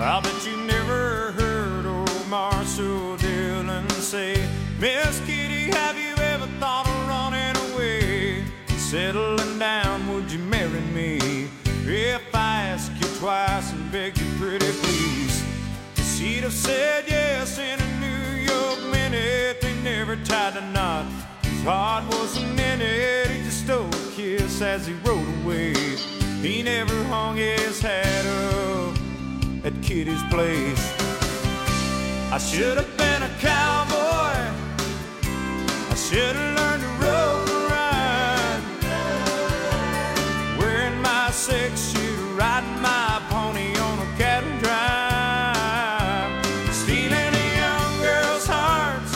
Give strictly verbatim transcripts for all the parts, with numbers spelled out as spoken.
I bet you never heard old Marshall Dillon say, Miss Kitty, have you ever thought of running away? Settling down, would you marry me? If I ask you twice and beg you pretty please, she'd have said yes in a New York minute. They never tied a knot, his heart wasn't in it. He just stole a kiss as he rode away. He never hung his hat up at Kitty's place. I should have been a cowboy, I should have learned to rope and ride, wearing my six-shooter, riding my pony on a cattle drive, stealing a young girl's hearts,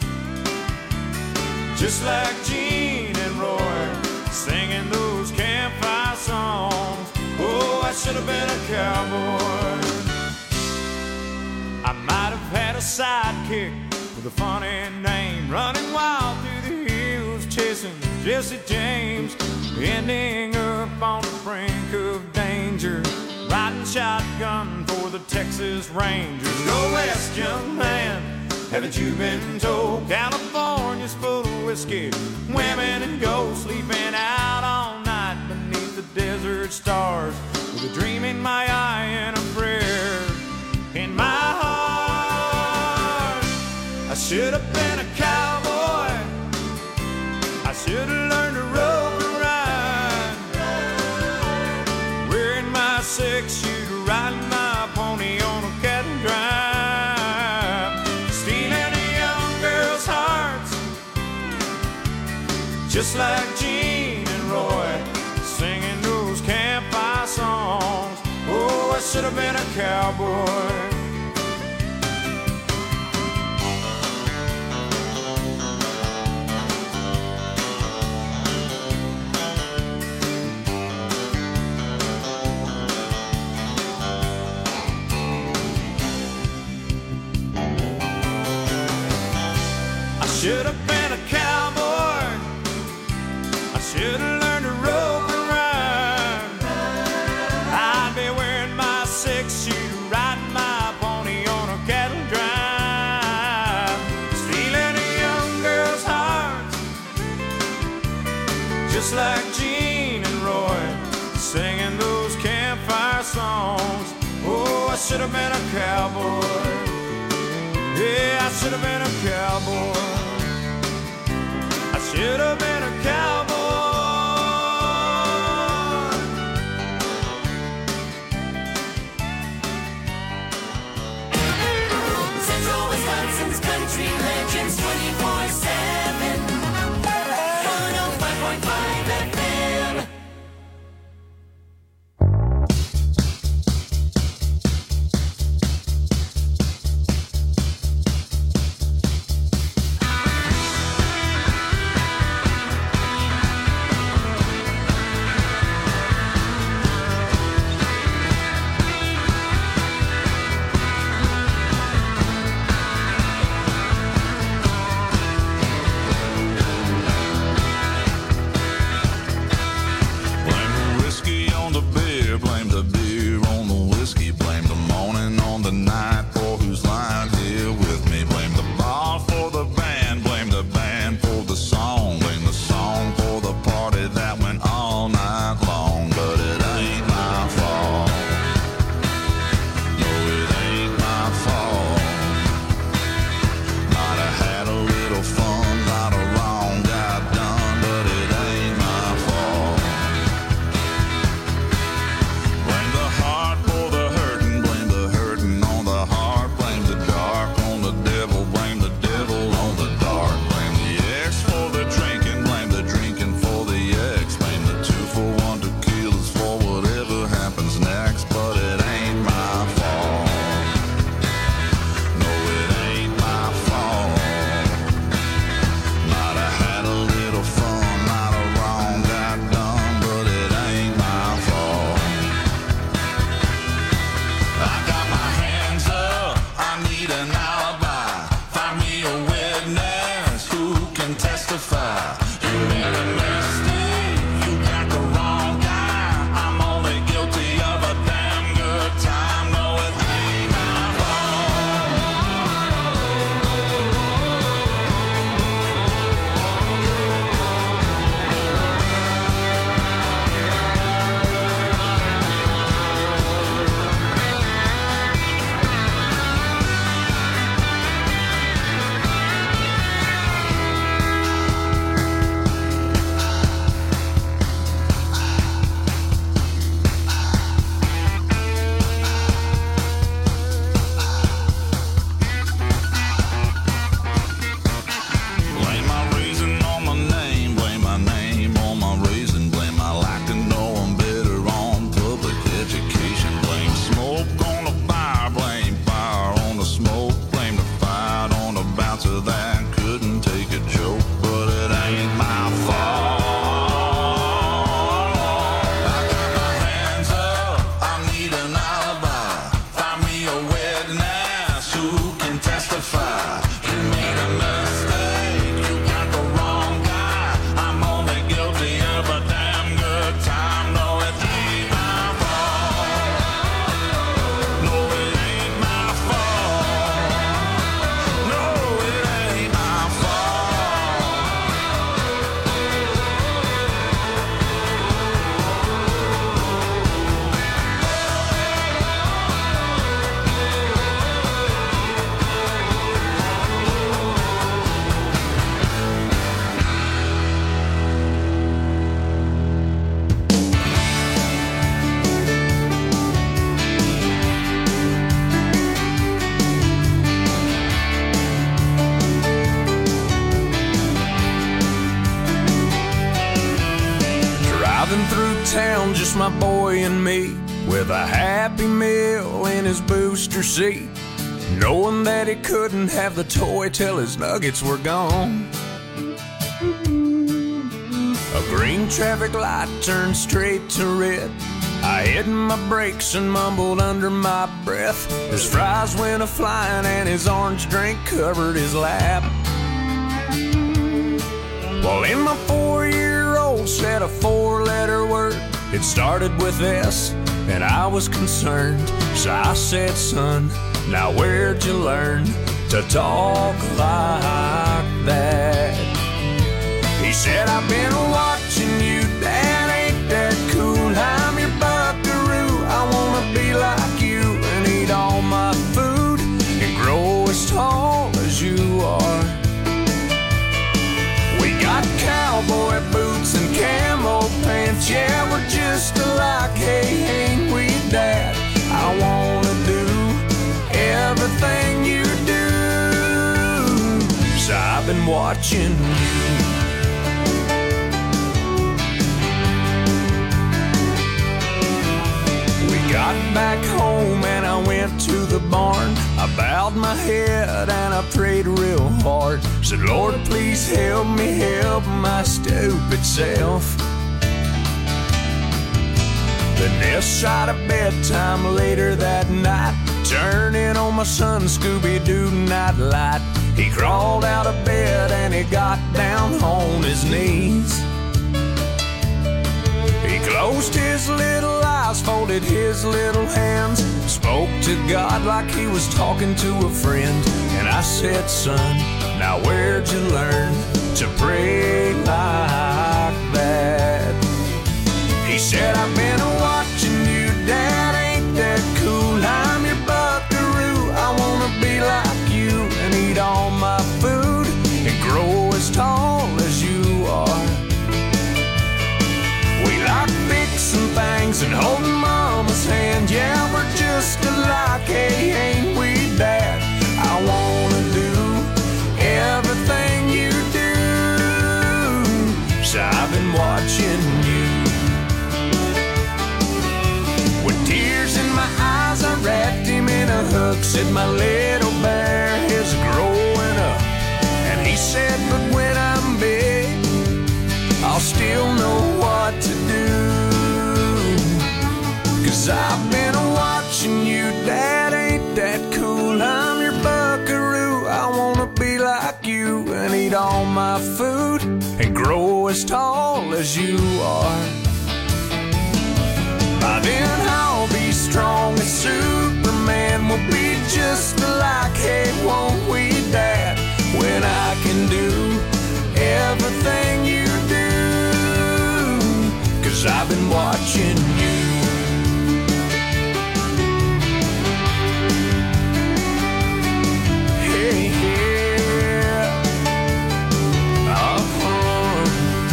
just like Gene and Roy, singing those campfire songs. Oh, I should have been a cowboy. I might have had a sidekick with a funny name, running wild through the hills, chasing Jesse James, ending up on the brink of danger, riding shotgun for the Texas Rangers. Go west, young man, haven't you been told? California's full of whiskey, women and gold, sleeping out all night beneath the desert stars, with a dream in my eye and a prayer in my heart. I should have been a cowboy, I should have learned to rope and ride, wearing my six-shooter, riding my pony on a cattle drive, stealing a young girl's hearts, just like Gene and Roy, singing those campfire songs. Oh, I should have been a cowboy. I should have been a cowboy, I should have learned to rope and ride, I'd be wearing my six-shooter, riding my pony on a cattle drive, stealing a young girl's hearts, just like Gene and Roy, singing those campfire songs. Oh, I should have been a cowboy. Yeah, I should have been a cowboy. I should have been a cowboy. Central Wisconsin's country legends twenty-four seven. one oh five point five F M. just my boy and me, with a Happy Meal in his booster seat, knowing that he couldn't have the toy till his nuggets were gone. A green traffic light turned straight to red. I hit my brakes and mumbled under my breath. His fries went a-flying and his orange drink covered his lap. Well, in my four-year-old said a four-letter word. It started with S, and I was concerned. So I said, son, now where'd you learn to talk like that? He said, I've been watching you, Dad, ain't that cool? I'm your buckaroo, I wanna be like you and eat all my food and grow as tall as you are. We got cowboy boots and camo pants, yeah, we're just alike, hey, ain't we, Dad? I wanna do everything you do, so I've been watching you. Got back home and I went to the barn. I bowed my head and I prayed real hard. Said, Lord, please help me help my stupid self. Then this side of bedtime later that night, turning on my son Scooby-Doo nightlight. He crawled out of bed and he got down on his knees. He closed his little eyes, folded his little hands, spoke to God like he was talking to a friend. And I said, son, now where'd you learn to pray like that? He said, I've been watching you, Dad, ain't that cool? I'm your buckaroo, I wanna be like you and eat all my food and grow as tall as you are. We like fixing things and holding Mama's hand. Yeah, we're just alike, hey, ain't we, Dad? I wanna do everything you do, so I've been watching you. With tears in my eyes, I wrapped him in a hug. Said my little bear is growing up. And he said, but when I'm big, I'll still know what to do. Cause I've been watching you, Dad, ain't that cool? I'm your buckaroo, I wanna be like you and eat all my food and grow as tall as you are. By then I'll be strong as Superman, we'll be just alike, hey, won't we, Dad? When I can do everything you do, cause I've been watching you. Hey, yeah. Uh-huh.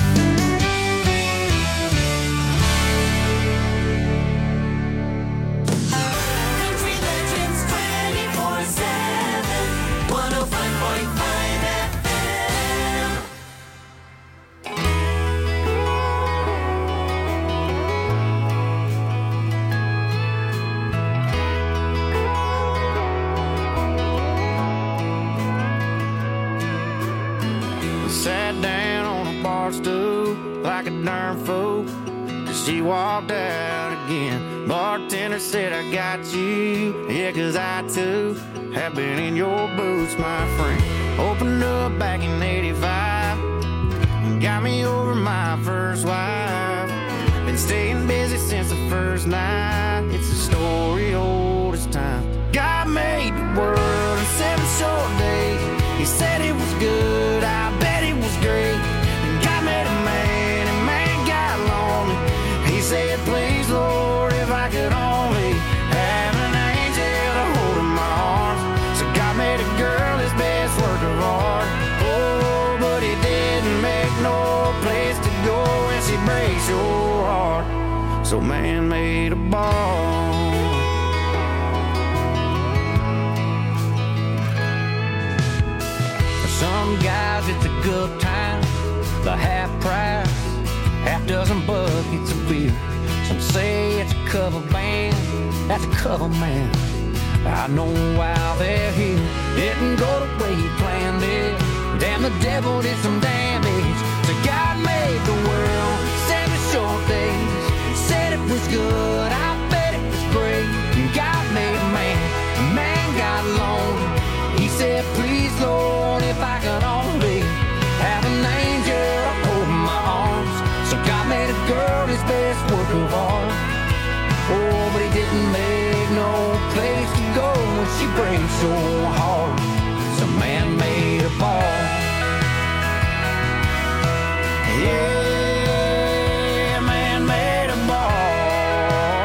Country Legends twenty-four seven, one oh five point five F M. Sat down on a bar stool like a darn fool, cause she walked out again. Bartender said, I got you, yeah, cause I too have been in your boots, my friend. Opened up back in eighty-five, got me over my first wife. Been staying busy since the first night, it's a story old as time. God made the world in seven short days. He said it was good, I bet it was great. And God made a man, and man got lonely. He said, please, Lord, if I could only have an angel to hold in my arms. So God made a girl his best work of art. Oh, but he didn't make no place to go, and she breaks your heart. So man made a bar. Some guys it's a good time, the half price, half dozen buckets of beer. Some say it's a cover band, that's a cover man. I know why they're here. Didn't go the way he planned it. Damn, the devil did some damage. So God made the world, seven short days. Said it was good, I bet it was great. God made man, man got lonely. He said, please Lord, if I could only have an angel holding my arms. So God made a girl his best work of art. Oh, but he didn't make no place to go when she breaks so hard. So man made a ball. Yeah, man made a ball.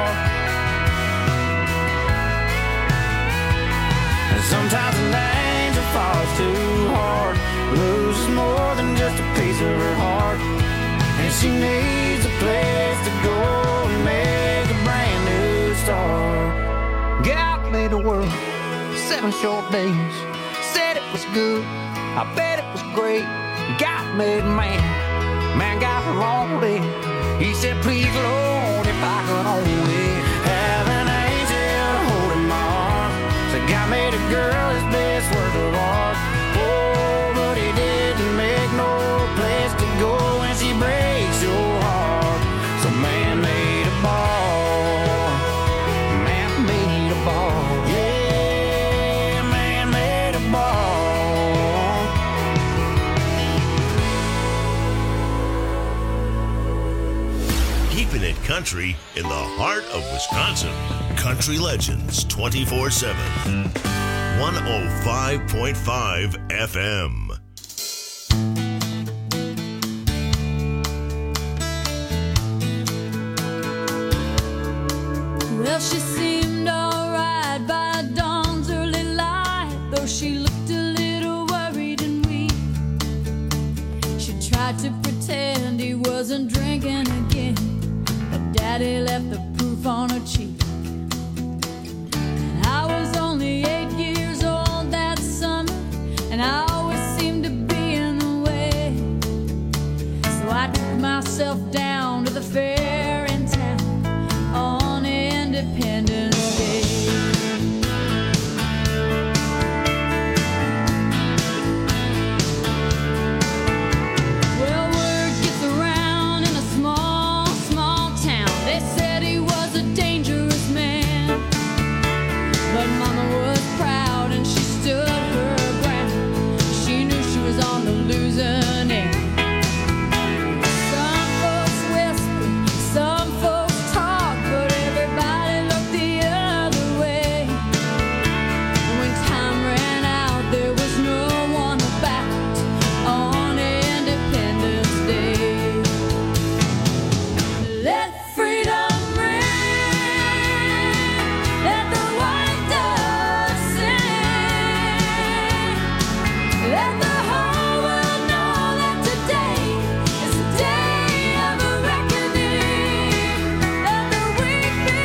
And sometimes an angel falls too hard, loses more than just a piece of her heart, and she needs a place to go and make a brand new start. God made the world, seven short days. Said it was good, I bet it was great. God made man, man got lonely. He said, please Lord, if I could only have an angel holding my arm. So God made a girl his best work of art. Oh, but he didn't make no place to go when she breaks your heart. So man made a ball. Man made a ball. Yeah, man made a ball. Keeping it country in the heart of Wisconsin. Country Legends twenty-four seven. one oh five point five F M. Well, she seemed alright by dawn's early light, though she looked a little worried and weak. She tried to pretend he wasn't drinking again, but Daddy left the proof on her cheek. And I was only eight years old that summer, and I always seemed to be in the way. So I took myself down to the fair in town on Independence Day. Well, word gets around in a small, small town. They said he was a dangerous man, but Mama was proud and she stood her ground. She knew she was on the losing end. Some folks whispered, some folks talked, but everybody looked the other way. When time ran out, there was no one about on Independence Day. Let freedom ring, let the white dove sing, let the whole world know that today is a day of a reckoning. Let the weak be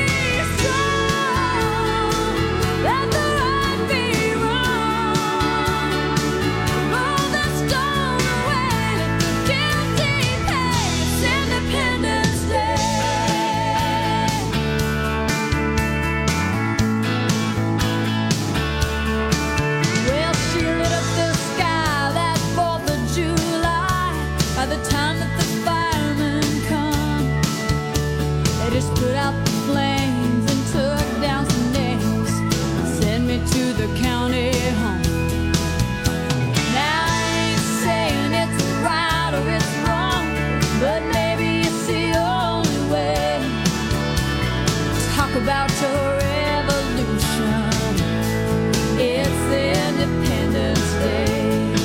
strong, let the right be wrong. Roll the stone away, let the guilty pay. It's Independence Day. Well, she lit up the sky that fourth of July. By the time that the firemen come, they just put out the flames and took down some names and sent me to the county home. Now I ain't saying it's right or it's wrong, but maybe it's the only way. Talk about your revolution. It's Independence Day.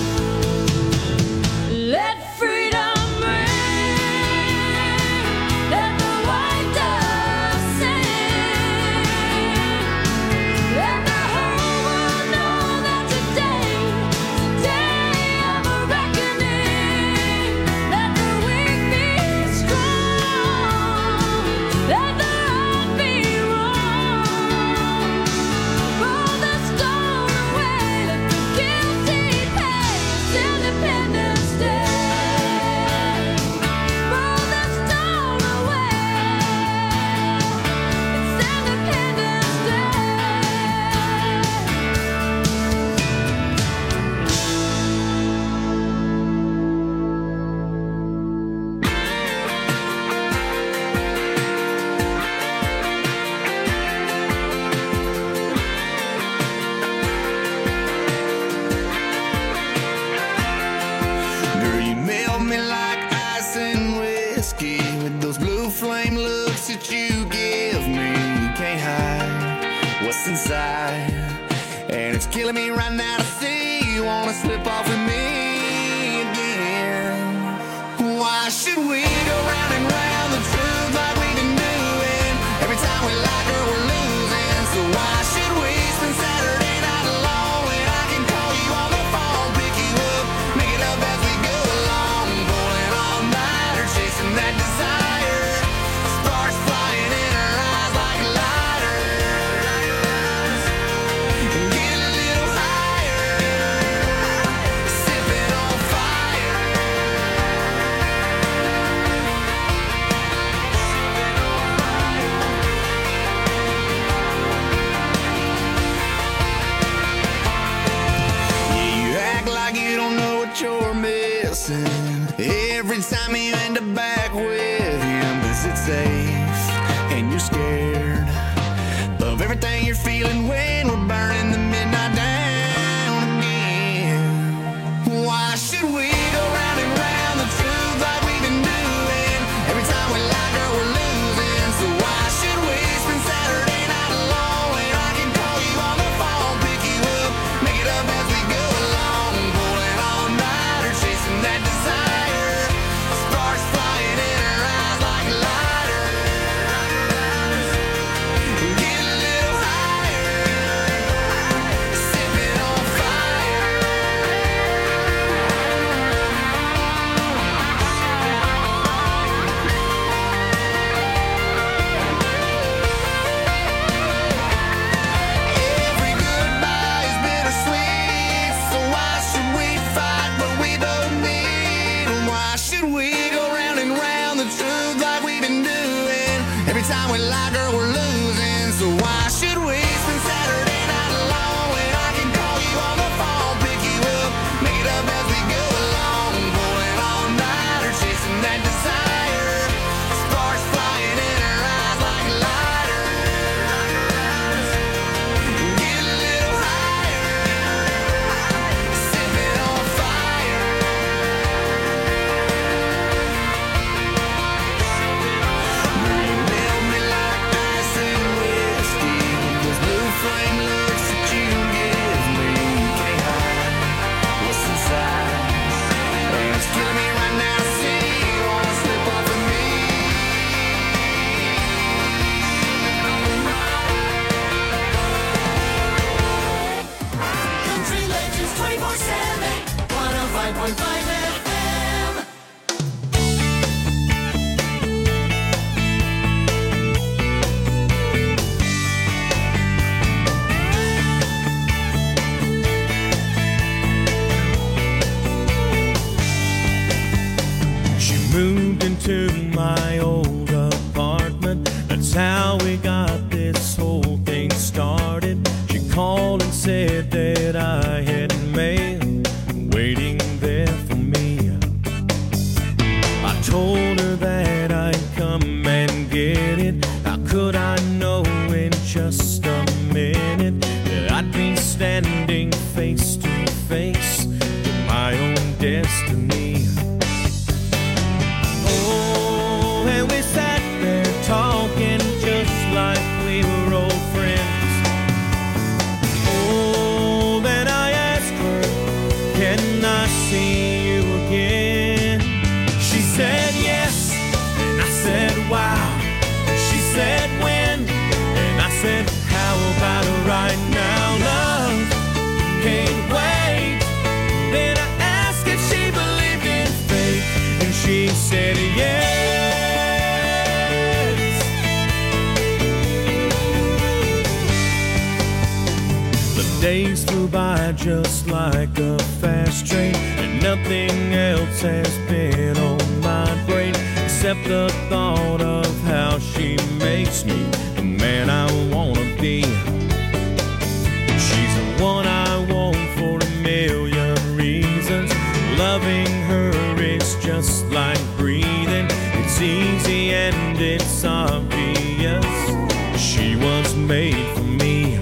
Let freedom ring, let the white dove sing, let the whole world know that today is a day of a reckoning. Let the weak be strong, let the right be wrong. what's inside. And it's killing me right now to see you wanna slip off with me again. Why should we go round and round the truth like we've been doing? Every time we like her, we're losing. So why should we spend Saturday night alone when I can call you on the phone, pick you up, make it up as we go along, pulling all nighter, chasing that desire, sparks flying in her eyes like lighters, get a little higher, sipping on fire. You're missing every time you end up back with him. Is it safe? And you're scared of everything you're feeling when we're burning the midnight down again. Why should we go round and round the truth like we've been doing? Every time we like her, we're losing. So why should we spend Saturday night alone when I can call you on the phone, pick you up, make it up as we go along, pulling all nighter, chasing that desire, sparks flying in her eyes like lighters, get a little higher, sipping on fire. Every goodbye is bittersweet, so why should we fight what we don't need? Why should we go round and round the truth like we've been doing? Every time we like her, we're losing. So why should we spend Saturday night alone when I can call you on the phone, pick you up, make it up as we go along, pulling all nighter, chasing that desire, sparks flying in her eyes like lighters, get a little higher, sipping on fire. You melt me like ice and whiskey. Those blue flame looks that you give me, you can't hide what's inside. And it's killing me right now to see you wanna slip off with me. Country Legends twenty-four seven, one oh five point five F M. She moved into my old apartment. That's how we got this whole thing started. She called and said that I had mail waiting there for me. I told her that I'd come and get it. How could I know in just a minute that I'd be standing face to face with my own destiny? Oh, and we sat there talking just like we were old friends. Oh, then I asked her, can I see you again? She said yes, and I said wow. She said when, and I said how about right now, love? Can't wait. Then I asked if she believed in fate, and she said yes. The days flew by just like a fast train, and nothing else has been on my brain except the thought of how she makes me the man I wanna be. She's the one I want for a million reasons. Loving her is just like breathing. It's easy and it's obvious. She was made for me.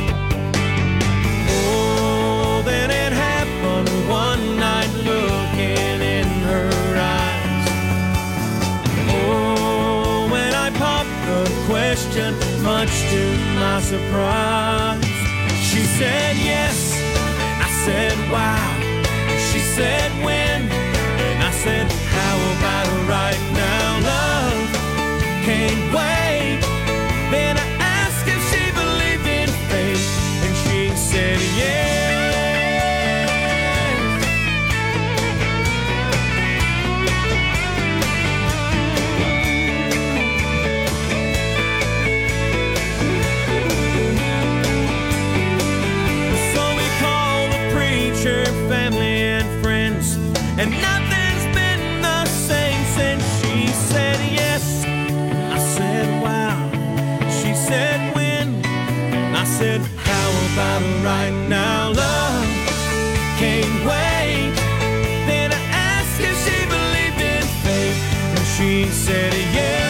Oh, then it happened one night, looking in her eyes. Oh, when I popped the question, much to my by surprise. She said yes, and I said wow. She said when, and I said how about right now, love can't wait. Then I asked if she believed in fate, and she said yes. Family and friends, and nothing's been the same since. She said yes, I said wow. She said when, I said how about right now, love can't wait. Then I asked if she believed in fate, and she said yes.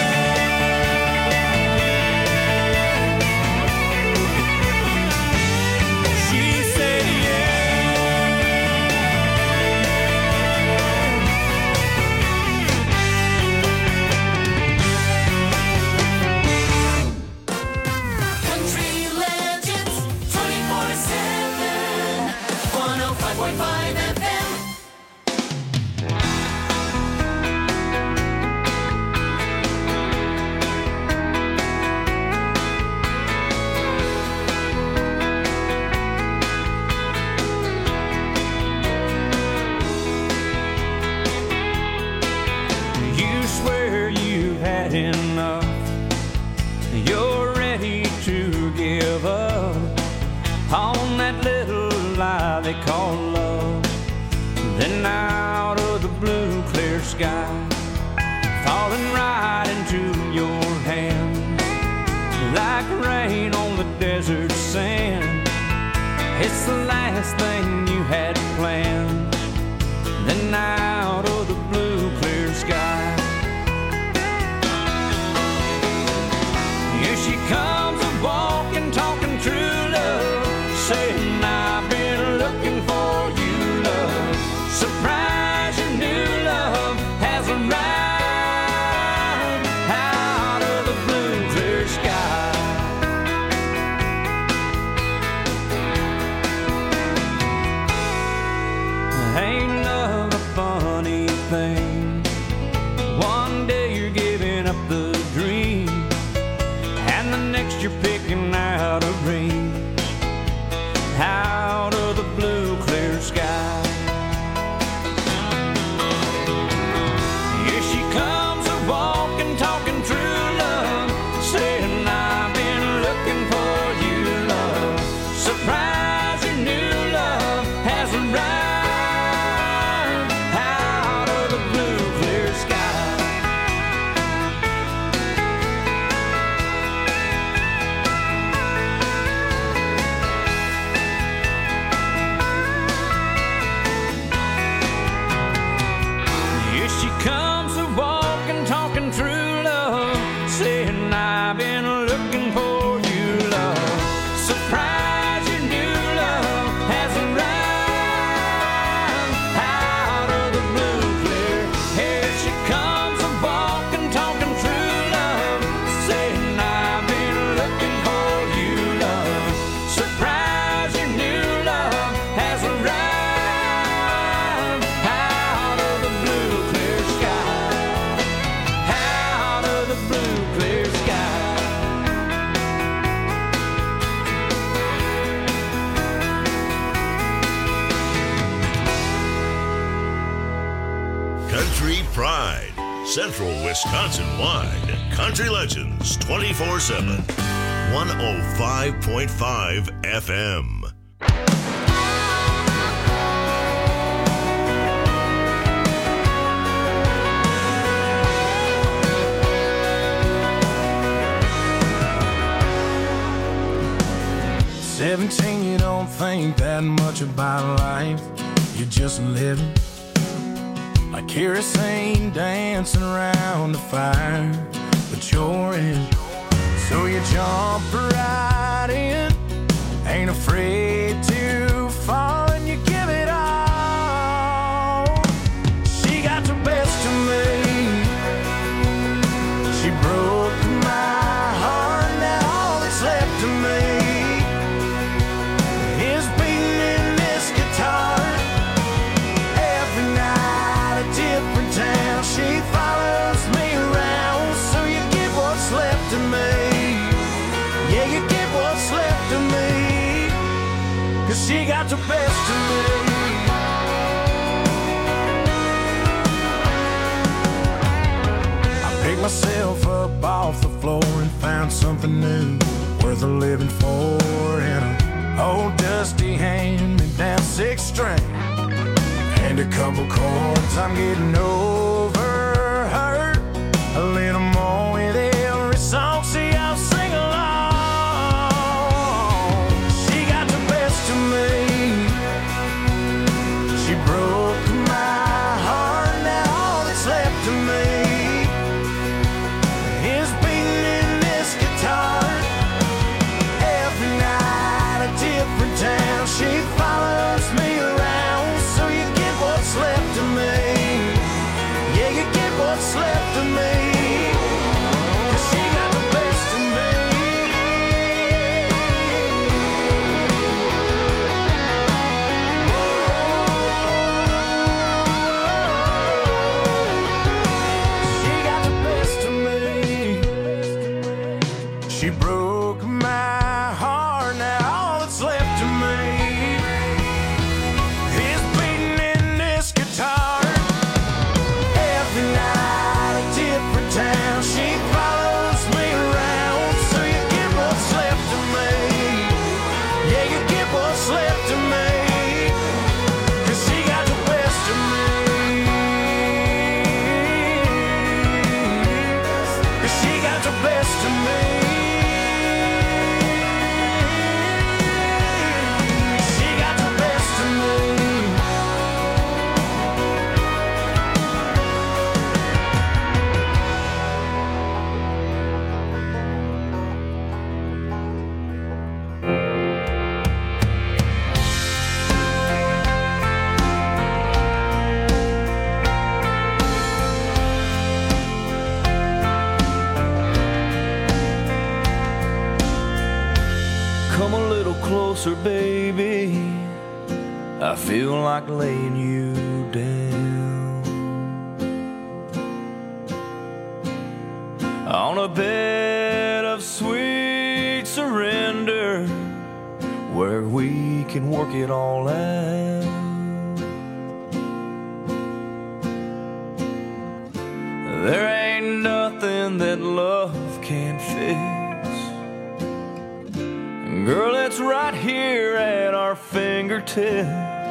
They call love. Then out of the blue clear sky, falling right into your hand, like rain on the desert sand. It's the last thing you had planned. Then out of the blue clear sky, here she comes a walking, talking true love, saying I've been looking for you, love. Surprise, your new love has arrived out of the blue clear sky. Ain't love a funny thing? One day you're giving up the dream, and the next you're picking out a ring out of the blue clear sky. Here she comes a walking, talking true love, saying I've been looking for you, love. Surprise, your new love has arrived out of the blue clear sky. Comes a walking, talking true love, saying I've been looking for you, love. Surprise, your new love has arrived out of the blue clear. Here she comes a walking, talking true love, saying I've been looking for you, love. Surprise, your new love has arrived out of the blue clear sky. Out of the blue clear sky. Country Pride, Central Wisconsin wide. Country Legends twenty-four seven. one oh five point five F M. Seventeen, you don't think that much about life. You're just living like kerosene dancing around the fire, but you're in. So you jump right in, ain't afraid to fall, and you give it all. She got the best of me. She broke my heart, now all that's left of me she got the best of me. I picked myself up off the floor and found something new worth a living for in a old dusty hand-me-down six string and a couple chords. I'm getting over her a little more with every song. See, I'll sing along. She got the best of me. She broke my heart. Now all that's left of me is beating in this guitar. Every night a different town. She follows me around. So you get what's left of me. Yeah, you get what's left of me. Closer, baby, I feel like laying you down on a bed of sweet surrender where we can work it all out. There ain't nothing that love can't fix. Girl, it's right here at our fingertips.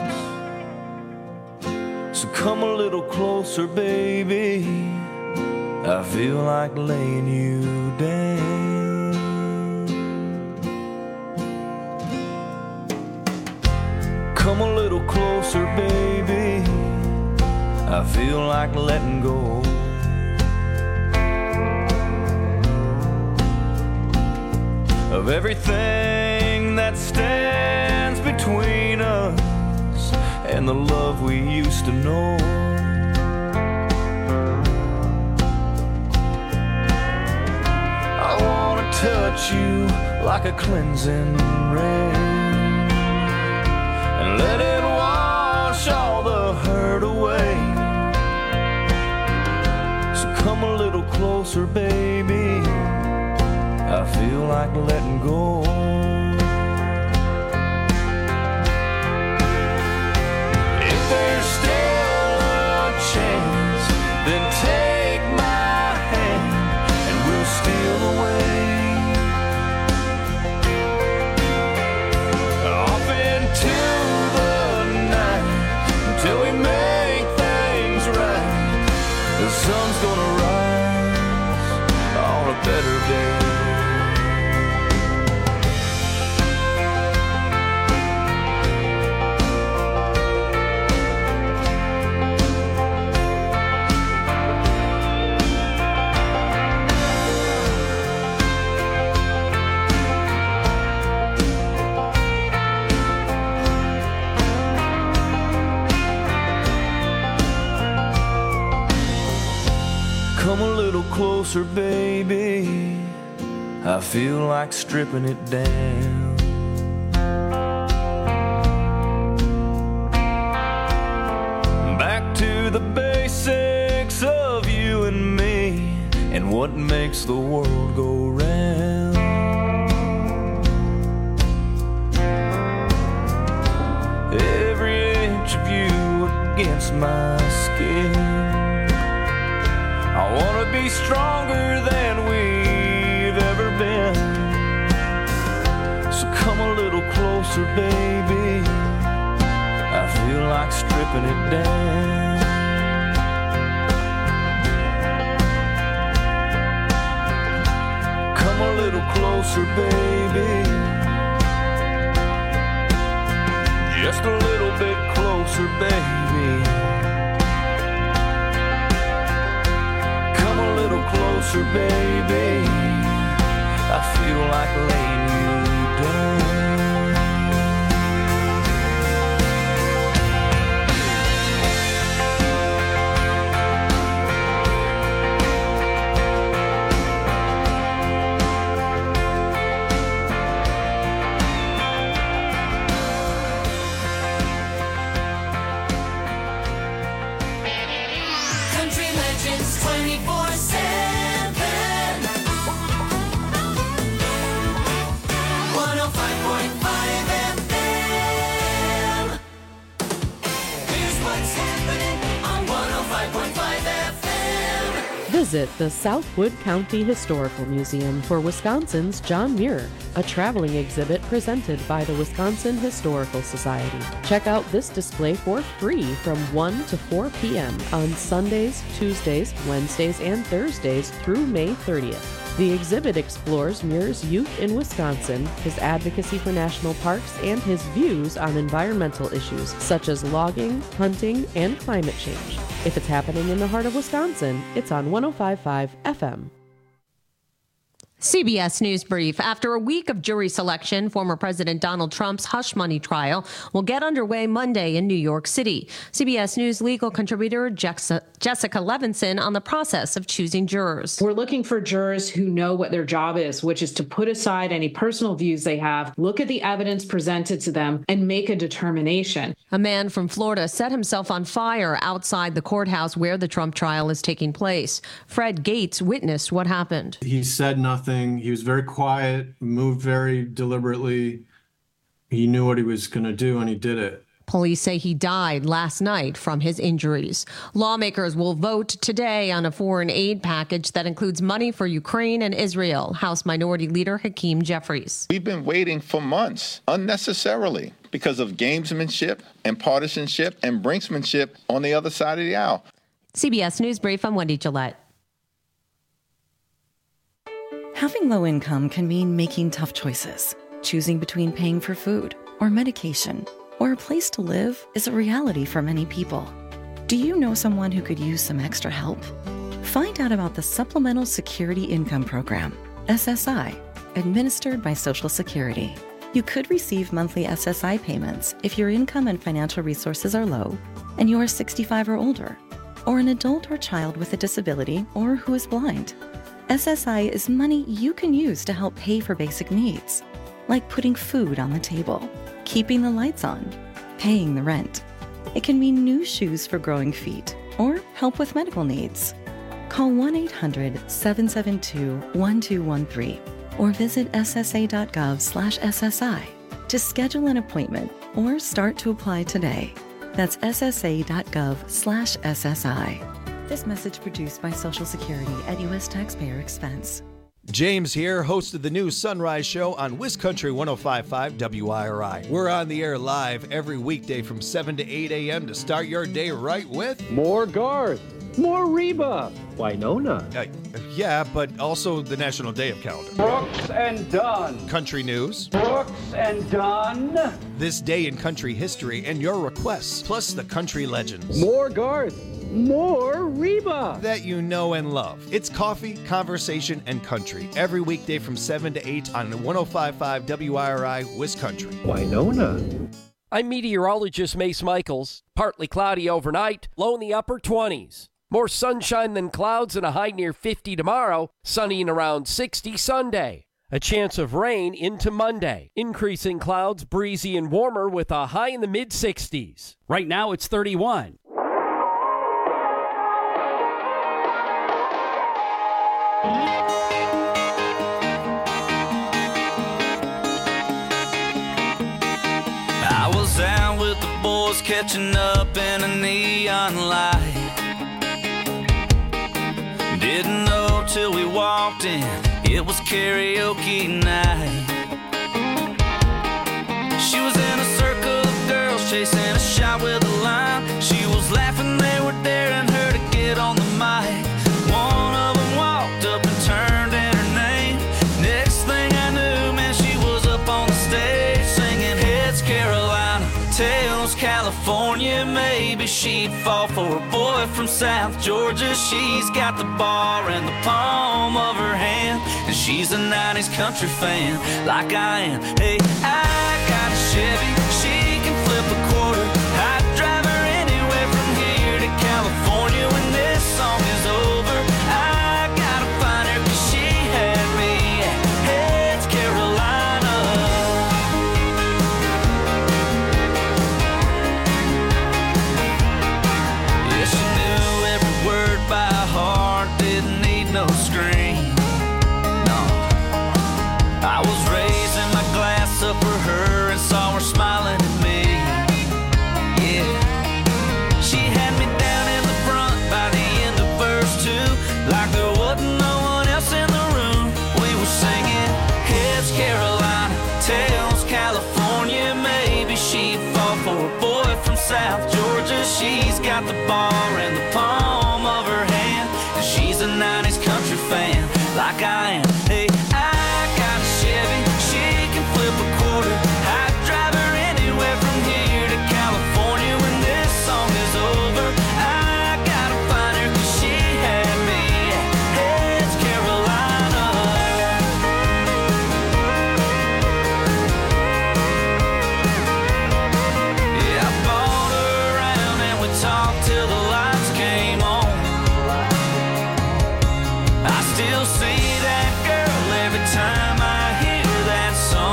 So come a little closer, baby, I feel like laying you down. Come a little closer, baby, I feel like letting go of everything that stands between us and the love we used to know. I wanna touch you like a cleansing rain and let it wash all the hurt away. So come a little closer, baby, I feel like letting go. If there's still a chance, then take my hand and we'll steal away off into the night until we make things right. The sun's gonna rise on a better day. Come a little closer, baby, I feel like stripping it down. Back to the basics of you and me and what makes the world go round. view against my skin. I wanna be stronger than we've ever been. So come a little closer, baby. I feel like stripping it down. Come a little closer, baby. Just a little bit closer, baby. Come a little closer, baby. I feel like laying you down. Visit the Southwood County Historical Museum for Wisconsin's John Muir, a traveling exhibit presented by the Wisconsin Historical Society. Check out this display for free from one to four p.m. on Sundays, Tuesdays, Wednesdays, and Thursdays through May thirtieth. The exhibit explores Muir's youth in Wisconsin, his advocacy for national parks, and his views on environmental issues such as logging, hunting, and climate change. If it's happening in the heart of Wisconsin, it's on one oh five point five F M. C B S News Brief. After a week of jury selection, former President Donald Trump's hush money trial will get underway Monday in New York City. C B S News legal contributor Jessica Levinson on the process of choosing jurors. We're looking for jurors who know what their job is, which is to put aside any personal views they have, look at the evidence presented to them, and make a determination. A man from Florida set himself on fire outside the courthouse where the Trump trial is taking place. Fred Gates witnessed what happened. He said nothing. He was very quiet, moved very deliberately. He knew what he was going to do, and he did it. Police say he died last night from his injuries. Lawmakers will vote today on a foreign aid package that includes money for Ukraine and Israel. House Minority Leader Hakeem Jeffries. We've been waiting for months, unnecessarily, because of gamesmanship and partisanship and brinksmanship on the other side of the aisle. C B S News Brief, I'm Wendy Gillette. Having low income can mean making tough choices. Choosing between paying for food or medication or a place to live is a reality for many people. Do you know someone who could use some extra help? Find out about the Supplemental Security Income Program, S S I, administered by Social Security. You could receive monthly S S I payments if your income and financial resources are low and you are sixty-five or older, or an adult or child with a disability or who is blind. S S I is money you can use to help pay for basic needs, like putting food on the table, keeping the lights on, paying the rent. It can mean new shoes for growing feet or help with medical needs. Call one eight hundred seven seven two one two one three or visit S S A dot gov slash S S I to schedule an appointment or start to apply today. That's S S A dot gov slash S S I. This message produced by Social Security at U S taxpayer expense. James here, host of the new Sunrise Show on WisCountry one oh five point five W I R I. We're on the air live every weekday from seven to eight a.m. to start your day right with more Garth, more Reba, Winona. Uh, yeah, but also the National Day of Calendar. Brooks and Dunn. Country news. Brooks and Dunn. This day in country history and your requests, plus the country legends. More Garth. More Reba that you know and love. It's coffee, conversation, and country every weekday from seven to eight on one oh five point five W I R I WisCountry. Winona. I'm meteorologist Mace Michaels. Partly cloudy overnight, low in the upper twenties. More sunshine than clouds and a high near fifty tomorrow, sunny and around sixty Sunday. A chance of rain into Monday. Increasing clouds, breezy and warmer with a high in the mid sixties. Right now it's thirty-one. I was out with the boys catching up in a neon light. Didn't know till we walked in, it was karaoke night. She was in a circle of girls chasing a shot with a line. She was laughing, they were daring her to get on the mic. One of them walked up and turned in her name. Next thing I knew, man, she was up on the stage singing Heads Carolina, Tails California. Maybe she'd fall for a boy from South Georgia. She's got the bar in the palm of her hand, and she's a nineties country fan like I am. Hey, I got a Chevy, she can flip a quarter. I'd drive her anywhere from here to California. When this song is over, I gotta find her, 'cause she had me at Heads Carolina. Yeah, she knew every word by heart, didn't need no screen. No, I was raising my glass up for her and saw her smiling at me. Yeah, she had me down in the front by the end of verse two, like there wasn't no one else in the room. We were singing Heads Carolina, Tails California. Maybe she'd fall for a boy from South Georgia. She's got the bar in the palm of her hand, and she's a nineties country fan like I am. Hey, I got a Chevy, she can flip a quarter. I'd drive her anywhere from here to California. When this song is over, I gotta find her, 'cause she had me at Heads Carolina. Yeah, I bought her around and we talked till the lights came on. I still see that girl every time I hear that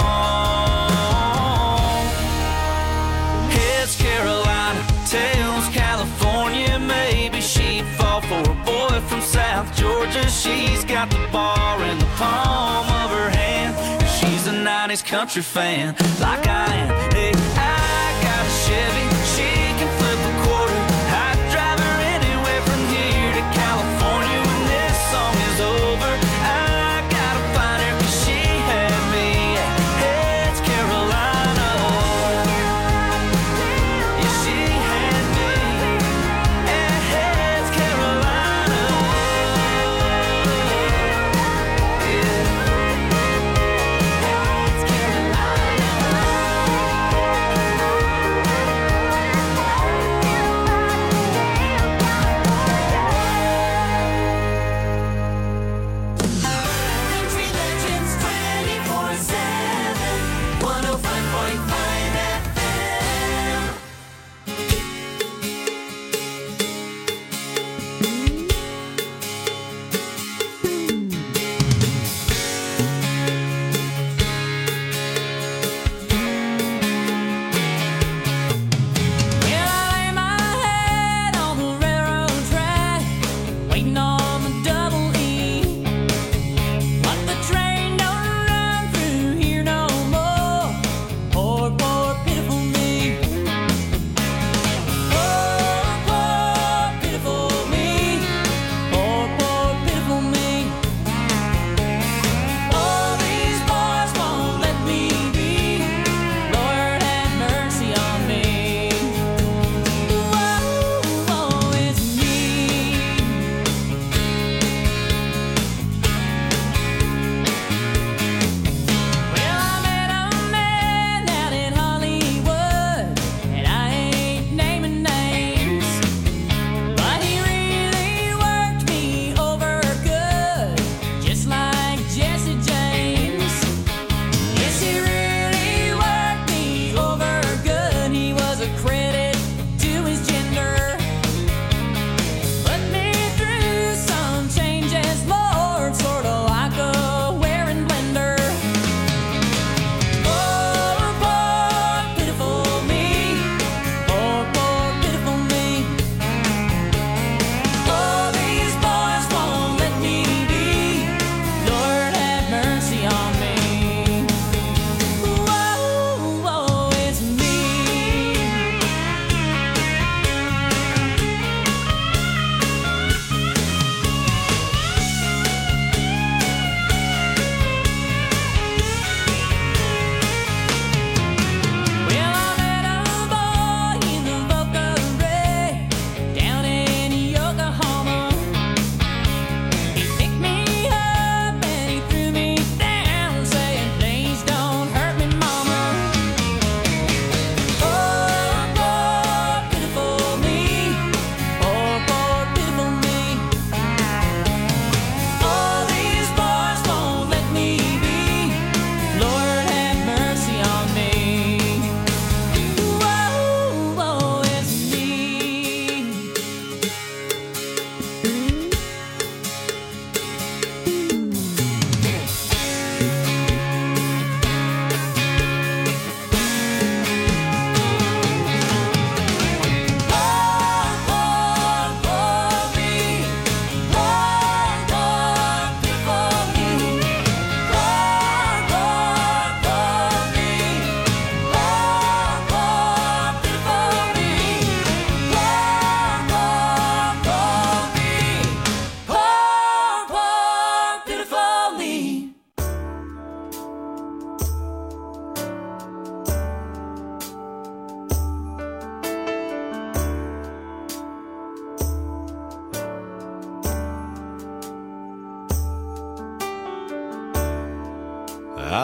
song. Heads Carolina, Tails California. Maybe she'd fall for a boy from South Georgia. She's got the bar in the palm of her hand, and she's a nineties country fan like I am. Hey, I got a Chevy, she can flip a quarter. I'd drive her anywhere from here to California. When this song is over, I gotta find her, 'cause she had me at Heads Carolina. Yeah, she had me at Heads Carolina. Yeah. Heads Carolina.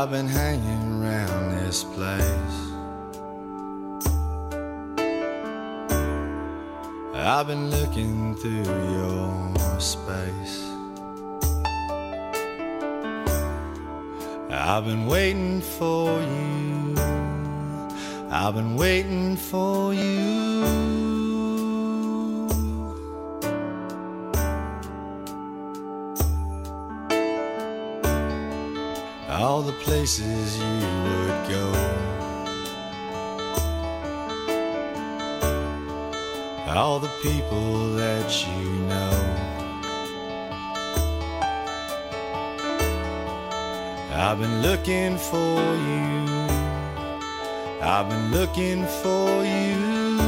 I've been hanging around this place. I've been looking through your space. I've been waiting for you. I've been waiting for you. All the places you would go, all the people that you know. I've been looking for you. I've been looking for you.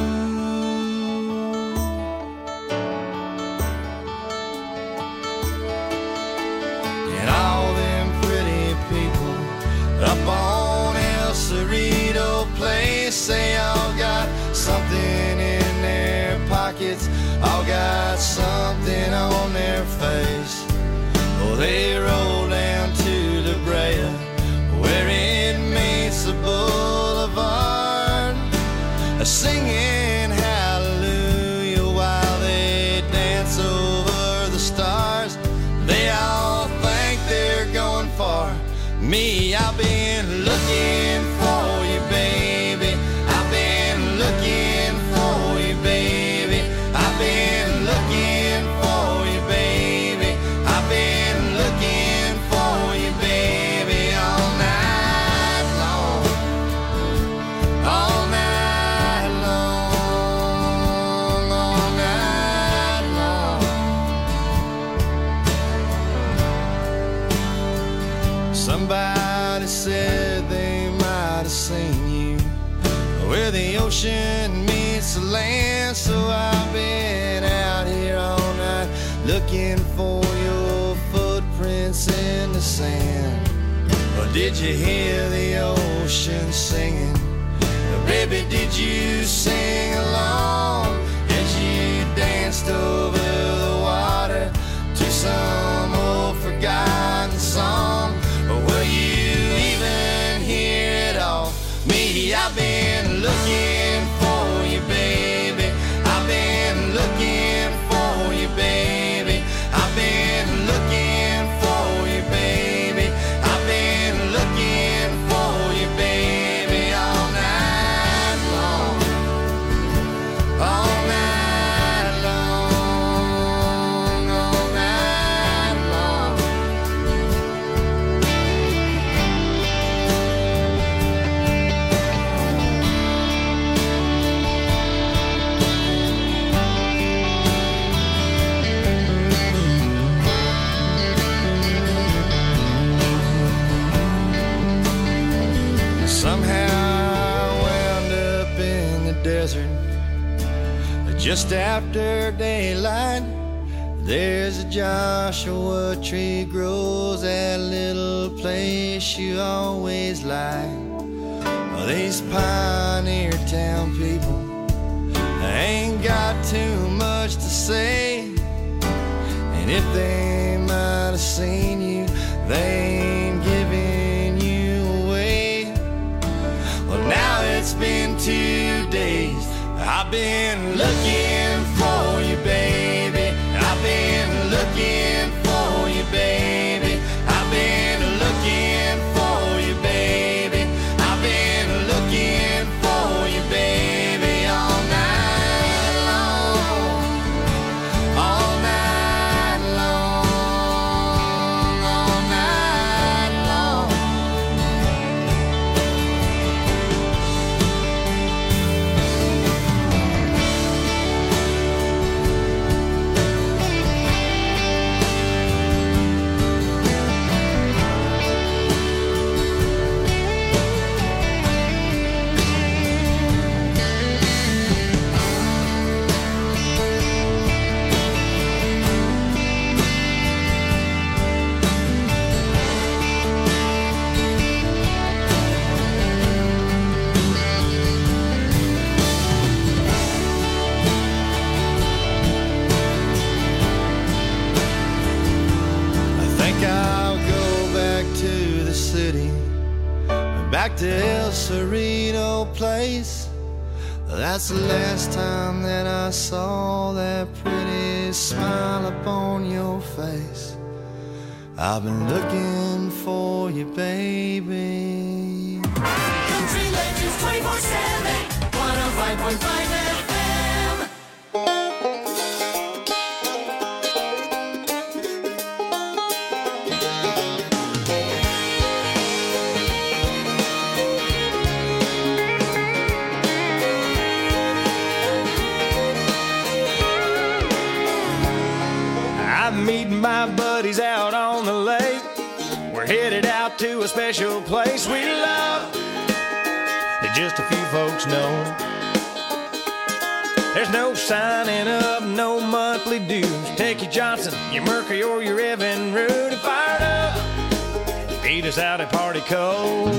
And all them pretty people up on El Cerrito Place, they all got something in their pockets, all got something on their face. Oh, they roll down to La Brea, where it meets the boulevard, singing hallelujah while they dance over the stars. They all think they're going far. Me, I've been looking for you, baby. I've been looking for you, baby. I've been looking for you, baby. I've been looking for you, baby, all night long. All night long. All night long. Somebody said they might have seen you where the ocean meets the land. So I've been out here all night looking for your footprints in the sand. Or did you hear the ocean singing? Or baby, did you sing along as you danced over the water to some old forgotten song? Or were you even hear it all? Me, I've been looking for you, baby. I've been looking for you, baby. I've been looking for you, baby. I've been looking for you, baby, all night long. All night long. All night long. Somehow I wound up in the desert just after daylight. There's a Joshua tree grows that little place you always like. Well, these pioneer town people, they ain't got too much to say. And if they might have seen you, they ain't giving you away. Well, now it's been two days. I've been looking for you, baby. I've been looking for you, baby. I've been looking for you, baby. I've been looking for you, baby, all night long. All night long. All night long. at the El Cerrito place. That's the last time that I saw that pretty smile upon your face. I've been looking for you, baby. Country Legends twenty-four seven, one oh five point five F M. I'm meeting my buddies out on the lake. We're headed out to a special place we love that just a few folks know. There's no signing up, no monthly dues. Take your Johnson, your Mercury, or your Evan Rude, fired up. Eat us out at Party Cove.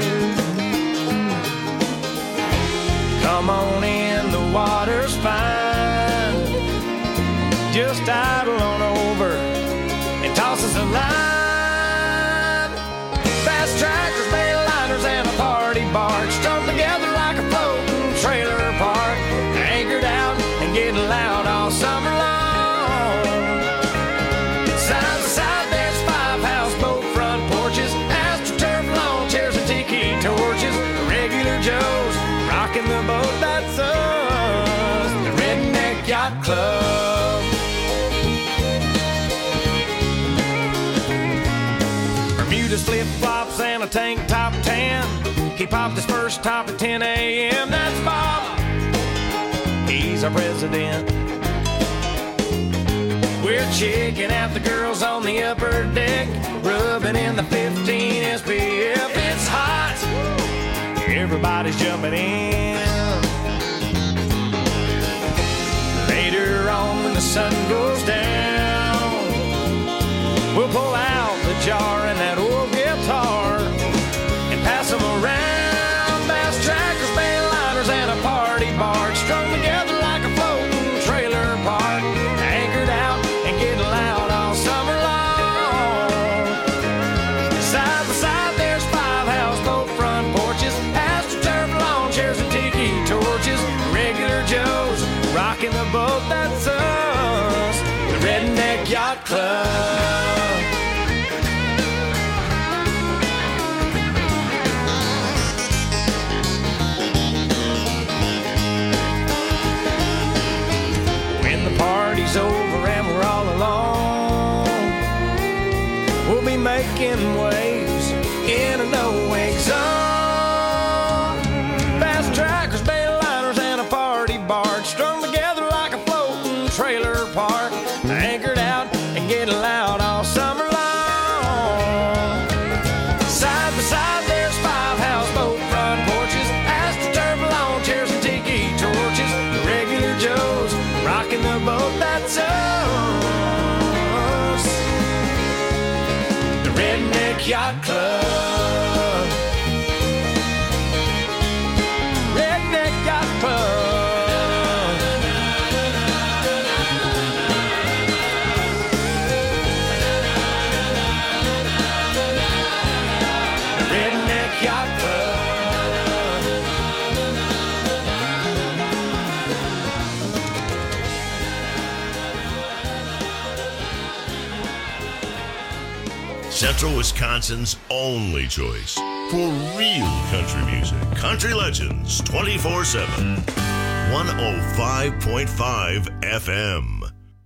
Come on in, the water's fine. Just idle on over and toss us a line. Fast tractors, mainliners, and a party barge strung together like a floating trailer park. Anchored out and getting loud all summer long. Side by side, there's five houseboat front porches, astroturf lawn chairs and tiki torches. Regular Joes rocking the boat, that's us, the Redneck Yacht Club. Bermuda's flip-flops and a tank top tan. He popped his first top at ten a.m. That's Bob, he's our president. We're checking out the girls on the upper deck, rubbing in the fifteen S P F. It's hot, everybody's jumping in. Later on when the sun goes down, we'll pull out the jar and that old guitar and pass them around. Bass trackers, mainliners, and a party barge strung together like a floating trailer park. Anchored out and getting loud all summer long. Side by side, there's five houseboat front porches, astroturf lawn chairs and tiki torches. Regular Joes rocking the boat, that's us, the Redneck Yacht Club. Party's over and we're all alone, we'll be making waves in a no-wake zone. Fast trackers, mainliners, and a party barge strung together like a floating trailer park. Anchored out and getting loud all summer long. Side by side, there's five houseboat front porches, astroturf lawn chairs and tiki torches. The regular Joes rocking the boat, that's us, the Redneck Yacht Club. Redneck Yacht Club. The Redneck Yacht Club. Central Wisconsin's only choice for real country music. Country Legends twenty-four seven. one oh five point five F M.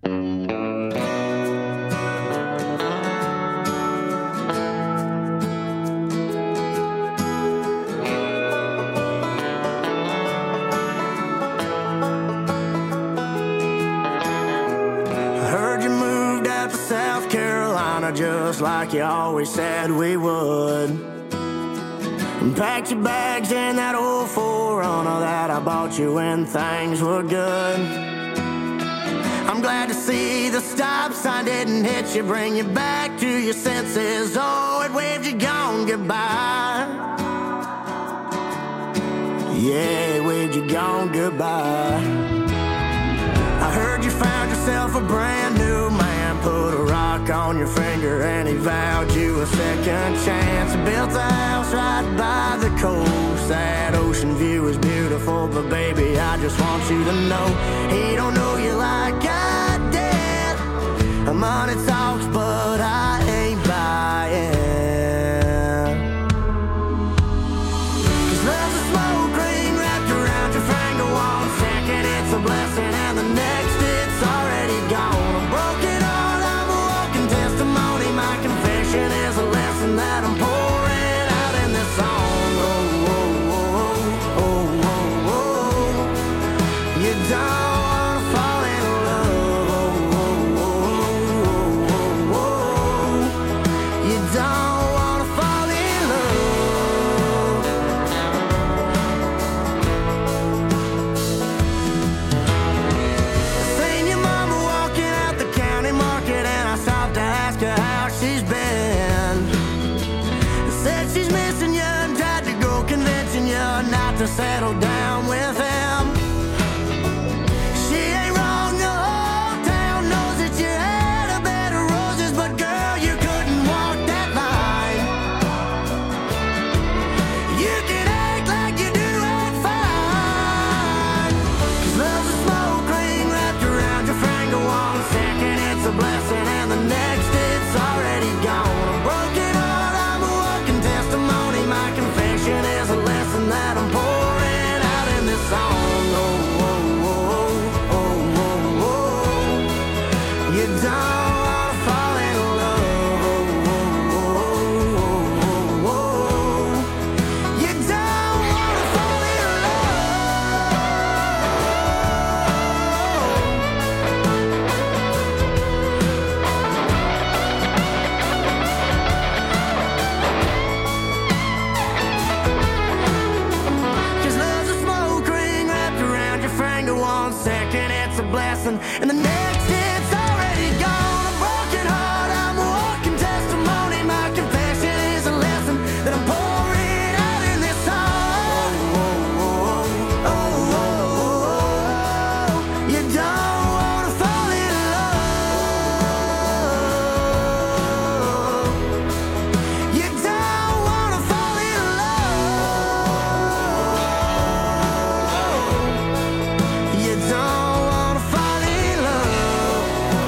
Just like you always said we would. And packed your bags in that old four runner that I bought you when things were good. I'm glad to see the stop sign didn't hit you, bring you back to your senses. Oh, it waved you gone goodbye. Yeah, it waved you gone goodbye. I heard you found yourself a brand new man, put a rock lock on your finger and he vowed you a second chance. Built a house right by the coast. That ocean view is beautiful, but baby, I just want you to know he don't know you like I did. Money talks, but I ain't buying. Cause love's a smoke ring wrapped around your finger. One second it's a blessing and the next it's already gone. A broken heart, I'm a walking testimony. My confession is a lesson that I'm pouring out in this song. Oh, oh, oh, oh, oh, oh. You don't wanna fall in love. Oh, oh, oh, oh, oh. You don't wanna fall in love. Seen your mama walking out the county market and I stopped to ask her how she's been. Said she's missing you and tried to go convincing you not to settle down with him. She ain't wrong, the whole town knows that you had a bed of roses, but girl, you couldn't walk that line. You can act like you do it fine. Cause love's a smoke ring wrapped around your finger. One second it's a blessing and the next it's already gone. A broken heart, I'm a walking testimony. My confession is a lesson that I'm pouring out in this song. Oh, oh, oh, oh, oh, oh. You don't wanna fall in love. Oh, oh, oh, oh, oh. You don't wanna fall in Cause love's a smoke ring wrapped around your finger. One second it's a blessing and the next it's already gone. A broken heart, I'm a walking testimony. My confession is a lesson that I'm pouring out in this song. Oh, oh, oh, oh, oh, oh. You don't wanna fall in love. You don't wanna fall in love. You don't wanna fall in love.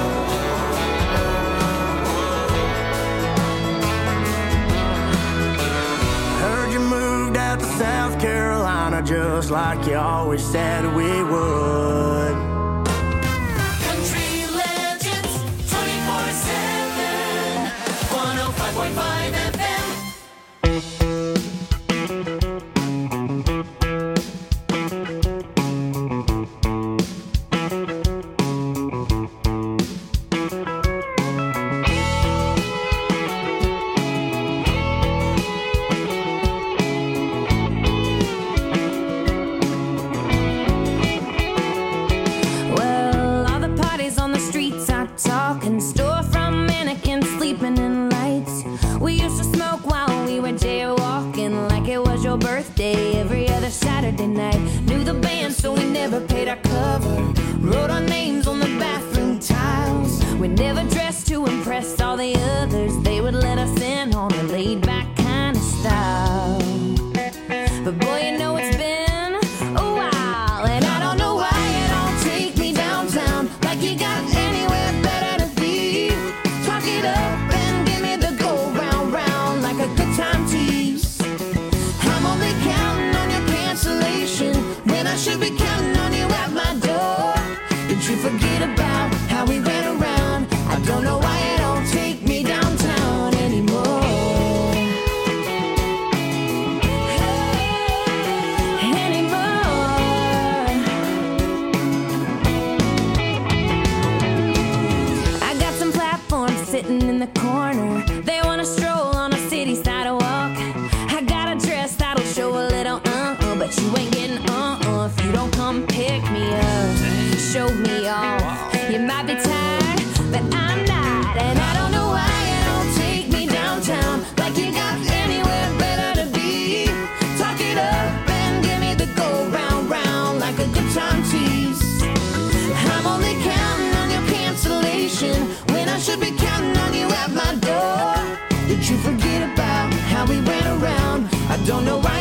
Heard you moved out to South Carolina just like you always said we would. Country Legends twenty-four seven, one oh five point five F M. Well, all the parties on the streets are talking, storefront mannequins sleeping in lights. We used to smoke while we were jaywalking like it was your birthday every other Saturday night. Knew the band, so we never paid our cover. Wrote our names on the bathroom tiles. We never dressed to impress all the others. They would let us in on a laid back kind of style. But boy, you know it's been a while, and I don't know why you don't take me downtown like you got anywhere better to be. Talk it up and give me the go round round like a good time tease. I'm only counting on your cancellation when I should be counting on you at my door. Did you forget about how we ran around? I don't know why you don't take me downtown anymore. I got some platforms sitting in the corner. They wanna stroll on a city sidewalk. I got a dress that'll show a little uh-uh, but you ain't getting uh-uh if you don't come pick me up, show me off. You might be tired, but I'm not, and I don't know why you don't take me downtown like you got anywhere better to be. Talk it up and give me the go round round like a good time tease. I'm only counting on your cancellation when I should be counting Don't know why